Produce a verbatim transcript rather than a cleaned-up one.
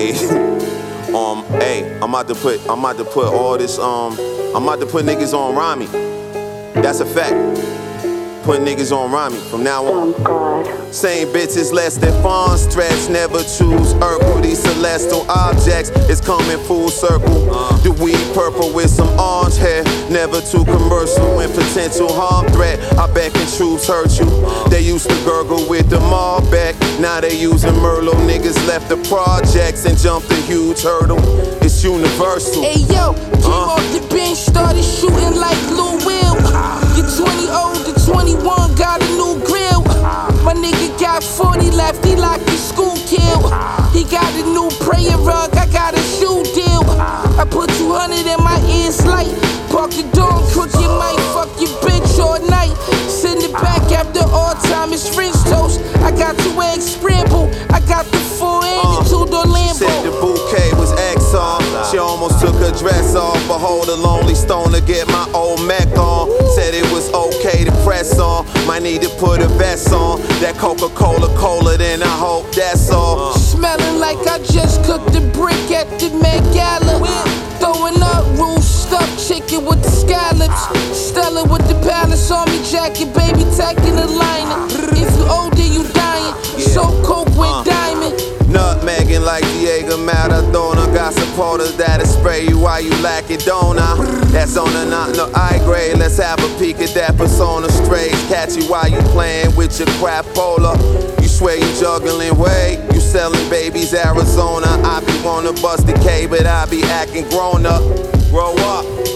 Hey, um, hey, I'm about to put, I'm about to put all this, um, I'm about to put niggas on Rami. That's a fact. Put niggas on Rami from now on. Oh God. Same bitches less than fun stretch. Never choose Urkel. These celestial objects is coming full circle. Uh. The weed purple with some orange hair. Never too commercial when potential harm threat. I bet can troops hurt you. Uh. They used to gurgle with the Malbec. Now they using Merlot. Niggas left the projects and jumped a huge hurdle. It's universal. Hey yo, came uh. off the bench, started shooting like Lil Will. You're twenty old to twenty-one, got a new grill. My nigga got forty left, he like his school kill. He got a new prayer rug, I got a shoe deal. I put two hundred in my ears light. Park the door, crook your mic, fuck your bitch all night. Send it back after all time, it's French toast. I got two eggs scrambled, I got the four and uh, the two-door Lambo. She said the bouquet was X on. She almost took her dress off. Behold a lonely stone to get my old Mac on. Said it was okay to press on. Might need to put a vest on. That Coca-Cola cola, then I hope that's all. Smelling like I just cooked a brick at the Met Gala. Throwing up roof stuffed chicken with the scallops. Stella with the Palace Army jacket, baby tacking the liner. If you older, you dying. So coke with diamond. Nutmegging like Diego Maradona. Got supporters that'll spray you while you lack it, don't I? That's on the not no high grade. Let's have a peek at that persona straight. Catch you while you playing with your crapola. You swear you juggling weight. You selling babies Arizona. I be wanna bust the K, but I be acting grown up. Grow up.